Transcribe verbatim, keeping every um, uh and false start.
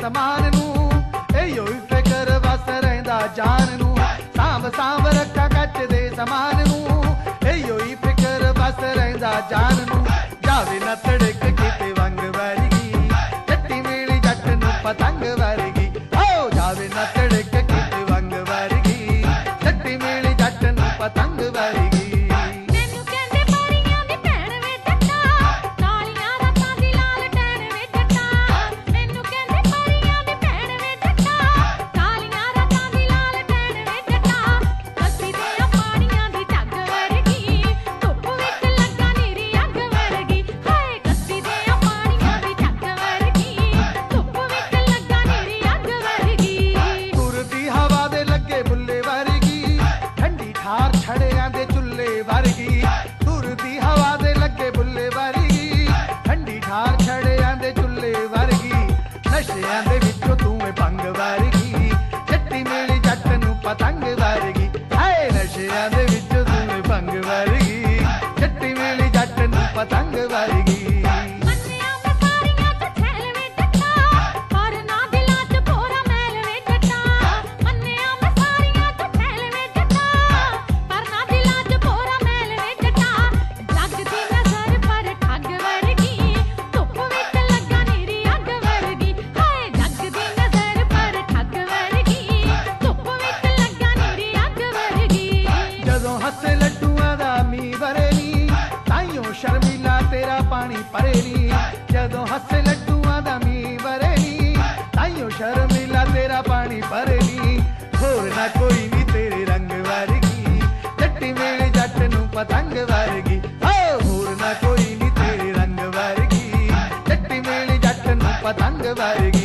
समान नू इहो ही फिकर बस रहिंदा जान नू सांभ सांभ रखा कच दे समान नू इहो ही फिकर बस रहिंदा जान नू जावे न तड़क किते वंग वर्गी जट्टी मिली जट नू पतंग वर्गी ओ जावे न तड़क किते वंग वर्गी जट्टी मिली जट नू पतंग वर्गी पतंग वर्गी हाय नशिया दे विच तू भंग वर्गी जट्टी मिली जट नू पतंग वर्गी शर्मिला तेरा पानी भरेनी जदों हसे लड्डूआं दा मी भरेनी ताइयों शर्मिला तेरा पानी भरेनी होर ना कोई नी तेरे रंग वर्गी जट्टी मेरे जट नू पतंग वर्गी ओ होर ना कोई नी तेरे रंग वर्गी जट्टी मेरे जट नू पतंग वर्गी।